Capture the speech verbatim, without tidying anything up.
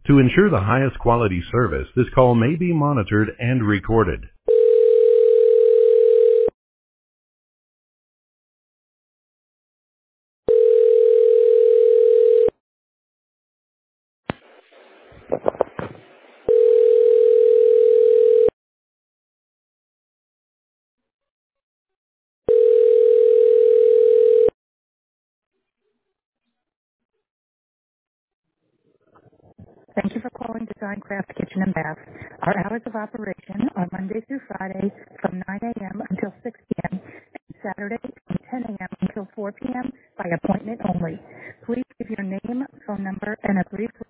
To ensure the highest quality service, this call may be monitored and recorded. Thank you for calling Design Craft Kitchen and Bath. Our hours of operation are Monday through Friday from nine a.m. until six p.m. and Saturday from ten a.m. until four p.m. by appointment only. Please give your name, phone number, and a brief